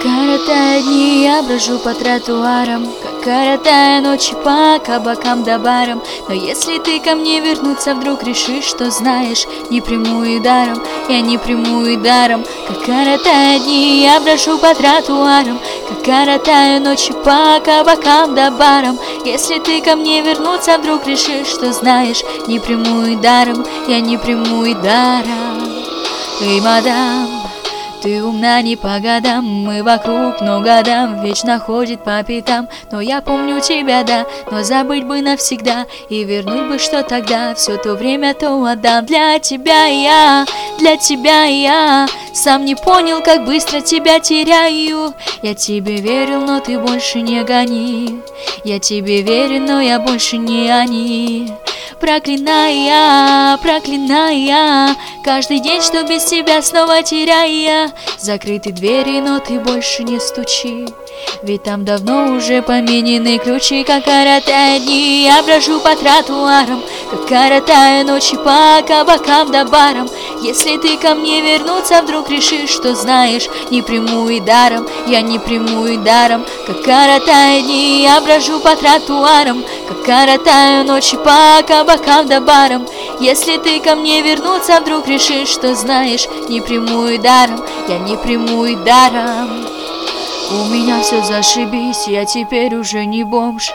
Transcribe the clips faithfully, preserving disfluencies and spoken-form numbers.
коротая дни, я брожу по тротуарам, как коротая ночи по кабакам да барам. Но если ты ко мне вернуться вдруг решишь, что знаешь, не приму и даром, я не приму и даром. Как коротая дни, я брожу по тротуарам, как коротаю ночи по кабакам да барам. Если ты ко мне вернуться вдруг решишь, что знаешь, не приму и даром, я не приму и даром. Эй, мадам, ты умна не по годам, мы вокруг много дам, вечно ходит по пятам. Но я помню тебя, да, но забыть бы навсегда и вернуть бы, что тогда, все то время то отдам. Для тебя я, для тебя я, сам не понял, как быстро тебя теряю. Я тебе верил, но ты больше не гони, я тебе верю, но я больше не они. Проклиная, проклиная каждый день, что без тебя снова теряя. Закрыты двери, но ты больше не стучи, ведь там давно уже поменены ключи. Как коротая дни, я брожу по тротуарам, как коротая ночи по кабакам да барам. Если ты ко мне вернуться вдруг решишь, что знаешь, не приму и даром, я не приму и даром. Как коротая дни, я брожу по тротуарам, как коротаю ночи по кабакам да барам. Если ты ко мне вернуться вдруг решишь, что знаешь, не приму и даром, я не приму и даром. У меня все зашибись, я теперь уже не бомж.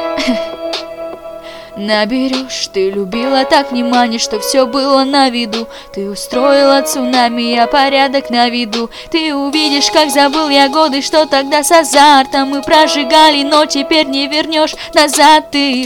Наберешь, ты любила так внимание, что все было на виду. Ты устроила цунами, я порядок на виду. Ты увидишь, как забыл я годы, что тогда с азартом мы прожигали, но теперь не вернешь назад ты.